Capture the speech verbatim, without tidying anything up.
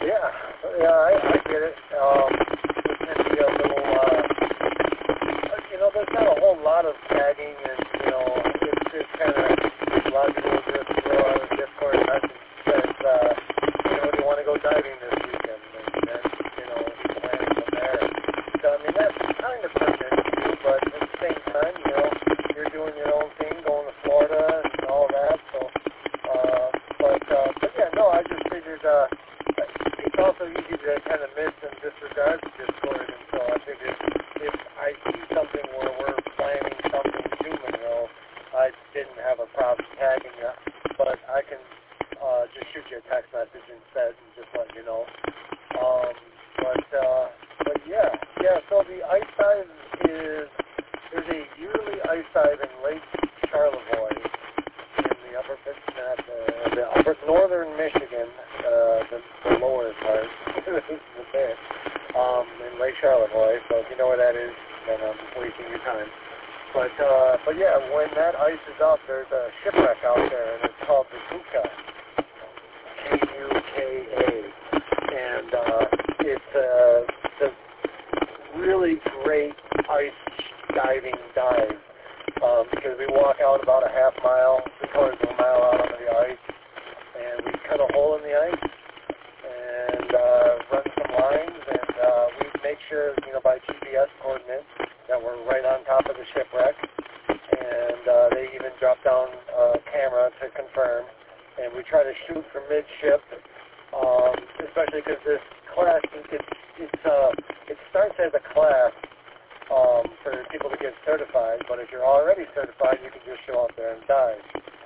Yeah, yeah, I, I get it. Um, it can be a little, uh, you know, there's not a whole lot of tagging, and, you know, it's, it's kind of, a lot of people just throw out a Discord message that says, uh, you know, do you want to go diving this weekend? And then, you know, you plan from there. So, I mean, that's kind of pertinent to you, but at the same time, you know, you're doing your own thing, going to Florida and all that, so, uh, but, uh, but yeah, no, I just figured, uh, it's also easy to kind of miss and disregard the Discord, and so I figured if I see something where we're planning something to Monroe, I didn't have a problem tagging you, but I can uh, just shoot you a text message instead and just let you know. Um, but, uh, but yeah, yeah, so the ice dive is, there's a yearly ice dive in Lake Charlevoix in the upper, not the, the upper northern Michigan, uh, the, the lower part, the bit, um, in Lake Charlevoix. So if you know where that is, then I'm wasting your time. But, uh, but yeah, when that ice is up, there's a shipwreck out there, and it's called the Kuka, K U K A, and uh, it's uh, the really great ice diving dive. Um, because we walk out about a half mile, three quarters of a mile out onto the ice, and we cut a hole in the ice and uh, run some lines, and uh, we make sure, you know, by G P S coordinates that we're right on top of the shipwreck, and uh, they even drop down a camera to confirm, and we try to shoot from midship, um, especially because this class, it's, it's, uh, it starts as a class, Um, for people to get certified, but if you're already certified, you can just show up there and dive.